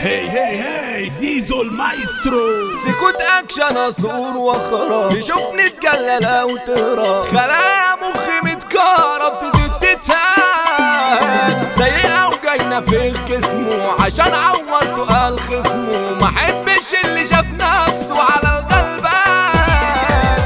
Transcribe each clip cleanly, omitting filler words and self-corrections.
هي زيزو المايسترو. سكوت اكشن اصور وخراب يشوفني اتجلى وتهرب خلايا مخي متكهرب تزيد تتهان سيئة وجاينا في جسمه عشان عورته قال خصمه محبش اللي شاف نفسه على الغلبان.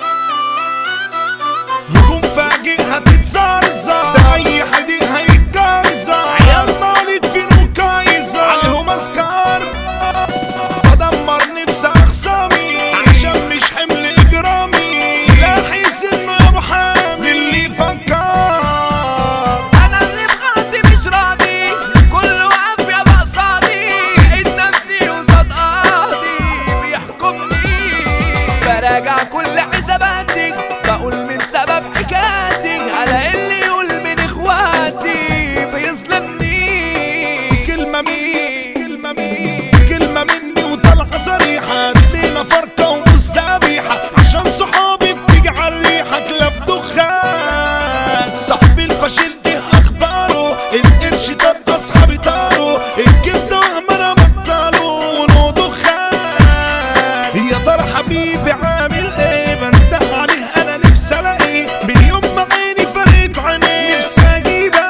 هجوم فاجئ هتتزرزر ده اي حد هيتجرزر عيال مولد في نوكايزر عليهم اسكار بدمر نفسي اخصامي عشان مش حمل اجرامي سلاحي سنه يا ابو حامد اللي فكر انا اللي بغلطي مش راضي كل واقف يا بقصادي لقيت نفسي قصاد قاضي بيحكمني براجع كل حساباتي بقول من سبب حكايتي على اللي يقول من اخواتي بيظلمني كلمة مني وطلعة صريحة لينا فرقة ونص قبيحة عشان صحابي بتيجي عالريحة كلاب دخان صاحبي الفاشل ايه اخباره القرش طب اصحابي طاره الكبدة وهم انا بطله ونو دخان يا ترى حبيبي عامل ايه بنده عليه انا نفسي الاقيه من يوم ما عيني فرقت عينيه نفسي اجيبك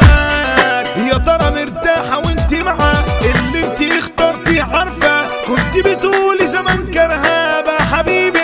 يا ترى مرتاحة وانت معاه اللي انت اخترتي عارفة كنت بتقولي زمان كرهابة حبيبك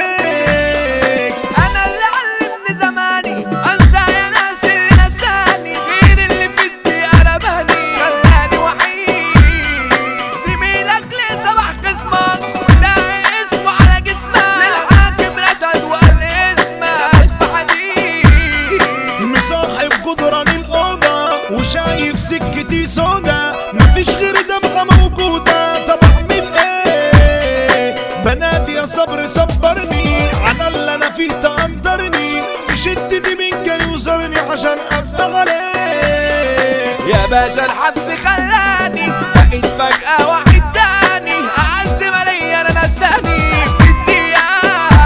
انا اللي علمني زماني انسى يا ناس اللي نساني غير اللي في الدقيقة رماني خلاني وحيد زميلك ليه صباح خصمك وداعي اسمه على جسمك للحاكم رشد وقال اسمك في حديد مصاحب جدران الأوضة وشايف سكتي سودا مفيش غير دمعة موجودة طب أعمل إيه بنادي يا صبر صبرني على اللي أنا فيه تقدرني في شدتي من جاي وزرني عشان أبقى عليه يا باشا الحبس خلاني بقيت فجأة واحد تاني أعز مالي أنا نساني في الدقيقة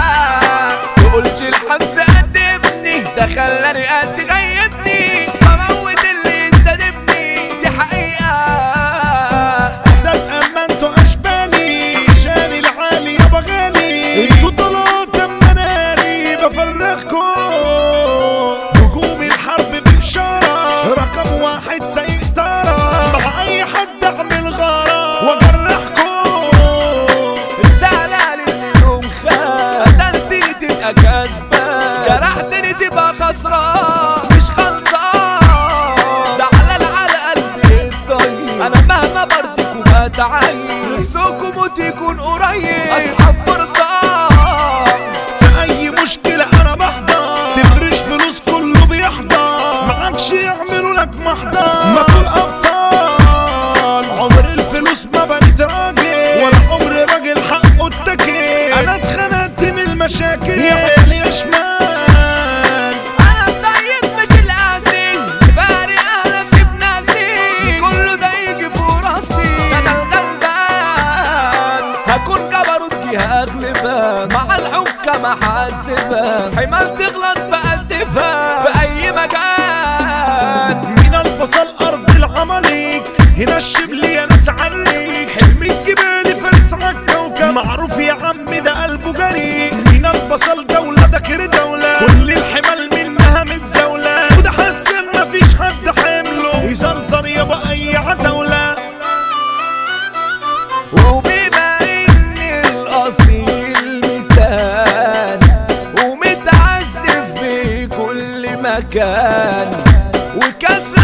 مقولش الحبس قدمني ده خلاني قاسي غيبني بموت اللي ينتدبني دي حقيقة أسد أما انتوا أشبالي عشان العالي يابا غالي انتوا طلعت أما ناري بفرخكم هجوم الحرب بإشارة رقم واحد سيطرة مع أي حد أعمل غارة وأجرحكم زعلان اللي يوم خان قتلتني تبقى كسبان جرحتني تبقى خسران مش خلصان زعلان على قلبي الطيب انا مهما برضكم بتعيب نفسكم موت يكون قريب اصحاب فرصان في أي مشكلة أنا بحضر تفرش فلوس كله بيحضر معكش يعملوا لك محضر ما كل أبطال عمر الفلوس ما بنت راجل ولا عمر راجل حقه اتكل أنا اتخنقت من المشاكل يا عيالي يا شمال انا الطيب مش القاسي فارق انا سيب ناسي كله ده يجي في راسي انا الغلبان هكون جبروت جهة اغلبان مع الحكام حاسبان حمال تغلط بقدفها في اي مكان من البصل أرض العماليك هنا الشبل يا ناس عليك حلم الجبال فارس عالكوكب معروف يا عم ده قلبه جريء من البصل دولة ده كر دولة كل الحمال منها متزاولة وده حس ان مفيش حد حمله يزرزر يابا اي عتاولة وبما اني الاصيل متان ومتعذب في كل مكان وكسر